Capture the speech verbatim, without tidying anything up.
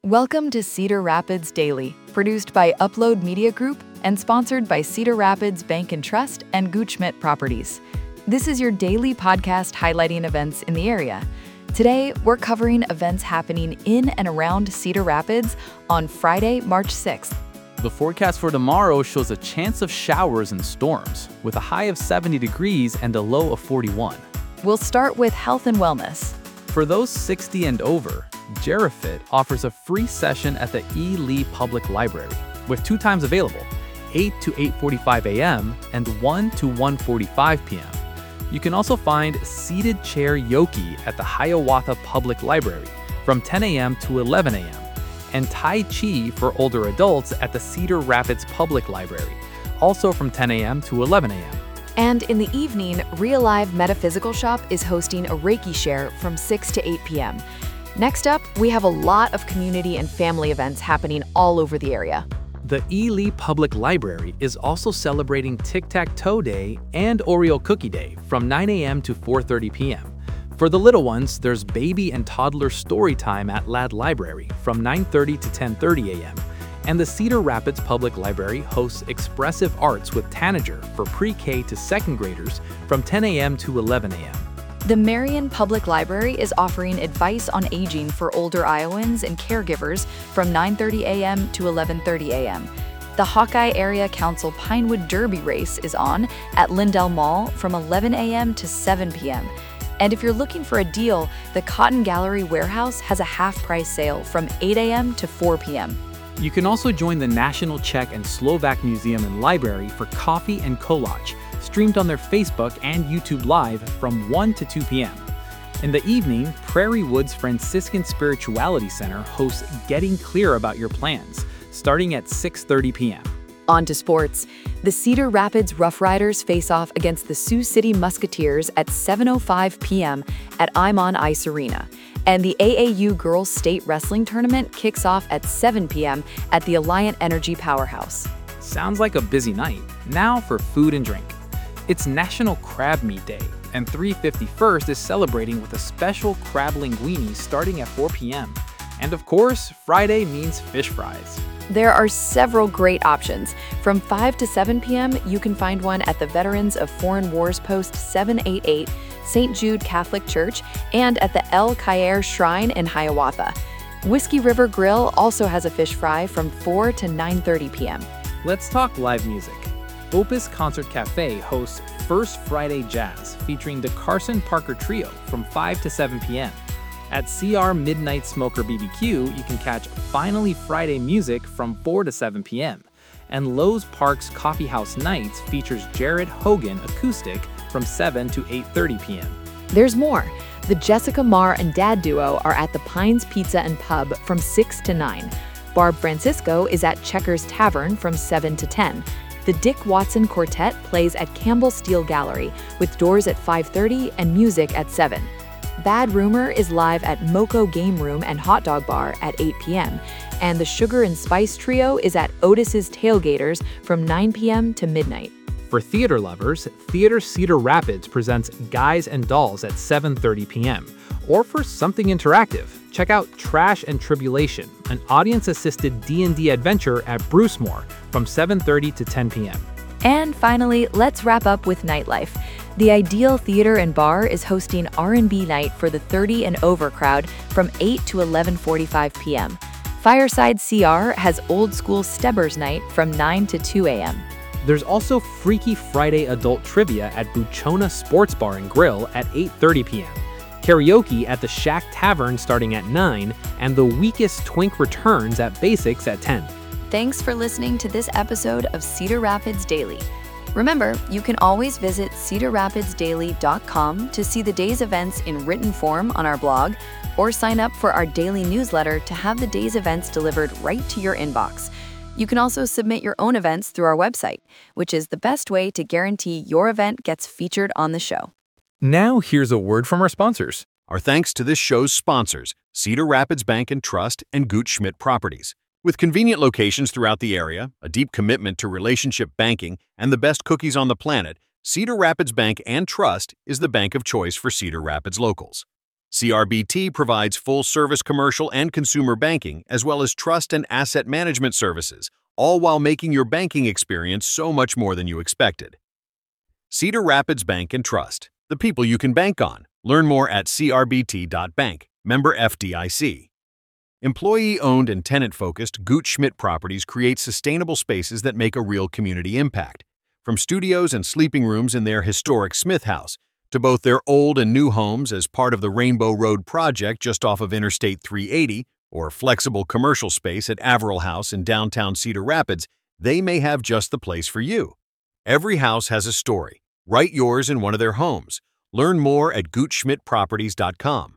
Welcome to Cedar Rapids Daily, produced by Upload Media Group and sponsored by Cedar Rapids Bank and Trust and Gutschmidt Properties. This is your daily podcast highlighting events in the area. Today, we're covering events happening in and around Cedar Rapids on Friday, March sixth. The forecast for tomorrow shows a chance of showers and storms, with a high of seventy degrees and a low of forty-one. We'll start with health and wellness. For those sixty and over, Gerafit offers a free session at the E. Lee Public Library, with two times available, eight to eight forty-five a m and one to one forty-five p m You can also find seated chair yogi at the Hiawatha Public Library from ten a m to eleven a m and Tai Chi for older adults at the Cedar Rapids Public Library, also from ten a m to eleven a m And in the evening, Real Live Metaphysical Shop is hosting a Reiki share from six to eight p m Next up, we have a lot of community and family events happening all over the area. The E. Lee Public Library is also celebrating Tic-Tac-Toe Day and Oreo Cookie Day from nine a m to four thirty p m For the little ones, there's baby and toddler story time at Ladd Library from nine thirty to ten thirty a m And the Cedar Rapids Public Library hosts Expressive Arts with Tanager for pre-K to second graders from ten a m to eleven a m The Marion Public Library is offering advice on aging for older Iowans and caregivers from nine thirty a m to eleven thirty a m The Hawkeye Area Council Pinewood Derby Race is on at Lindell Mall from eleven a m to seven p m And if you're looking for a deal, the Cotton Gallery Warehouse has a half-price sale from eight a m to four p m You can also join the National Czech and Slovak Museum and Library for coffee and kolač, streamed on their Facebook and YouTube Live from one to two p m In the evening, Prairie Woods Franciscan Spirituality Center hosts Getting Clear About Your Plans, starting at six thirty p m On to sports. The Cedar Rapids Rough Riders face off against the Sioux City Musketeers at seven oh five p m at Imon Ice Arena. And the A A U Girls State Wrestling Tournament kicks off at seven p m at the Alliant Energy Powerhouse. Sounds like a busy night. Now for food and drink. It's National Crab Meat Day, and three fifty-first is celebrating with a special crab linguine starting at four p m And of course, Friday means fish fries. There are several great options. From five to seven p m, you can find one at the Veterans of Foreign Wars Post seven eighty-eight, Saint Jude Catholic Church, and at the El Cayer Shrine in Hiawatha. Whiskey River Grill also has a fish fry from four to nine thirty p m Let's talk live music. Opus Concert Cafe hosts First Friday Jazz, featuring the Carson Parker Trio from five to seven p m At C R Midnight Smoker B B Q, you can catch Finally Friday music from four to seven p m And Lowe's Park's Coffee House Nights features Jared Hogan Acoustic from seven to eight thirty p m There's more. The Jessica Marr and Dad duo are at the Pines Pizza and Pub from six to nine. Barb Francisco is at Checkers Tavern from seven to ten. The Dick Watson Quartet plays at Campbell Steel Gallery, with doors at five thirty and music at seven. Bad Rumor is live at Moco Game Room and Hot Dog Bar at eight p m And the Sugar and Spice Trio is at Otis's Tailgaters from nine p m to midnight. For theater lovers, Theater Cedar Rapids presents Guys and Dolls at seven thirty p m Or for something interactive, check out Trash and Tribulation, an audience-assisted D and D adventure at Brucemore from seven thirty to ten p m And finally, let's wrap up with nightlife. The Ideal Theater and Bar is hosting R and B night for the thirty and over crowd from eight to eleven forty-five p m Fireside C R has Old School Stebbers Night from nine to two a m There's also Freaky Friday Adult Trivia at Buchona Sports Bar and Grill at eight thirty p m Karaoke at the Shack Tavern starting at nine, and The Weakest Twink returns at Basics at ten. Thanks for listening to this episode of Cedar Rapids Daily. Remember, you can always visit cedar rapids daily dot com to see the day's events in written form on our blog, or sign up for our daily newsletter to have the day's events delivered right to your inbox. You can also submit your own events through our website, which is the best way to guarantee your event gets featured on the show. Now here's a word from our sponsors. Our thanks to this show's sponsors, Cedar Rapids Bank and Trust and Gutschmidt Properties. With convenient locations throughout the area, a deep commitment to relationship banking, and the best cookies on the planet, Cedar Rapids Bank and Trust is the bank of choice for Cedar Rapids locals. C R B T provides full-service commercial and consumer banking, as well as trust and asset management services, all while making your banking experience so much more than you expected. Cedar Rapids Bank and Trust, the people you can bank on. Learn more at c r b t dot bank. Member F D I C. Employee-owned and tenant-focused Gooch Schmidt Properties create sustainable spaces that make a real community impact. From studios and sleeping rooms in their historic Smith House, to both their old and new homes as part of the Rainbow Road project just off of Interstate three eighty, or flexible commercial space at Averill House in downtown Cedar Rapids, they may have just the place for you. Every house has a story. Write yours in one of their homes. Learn more at gooch schmidt properties dot com.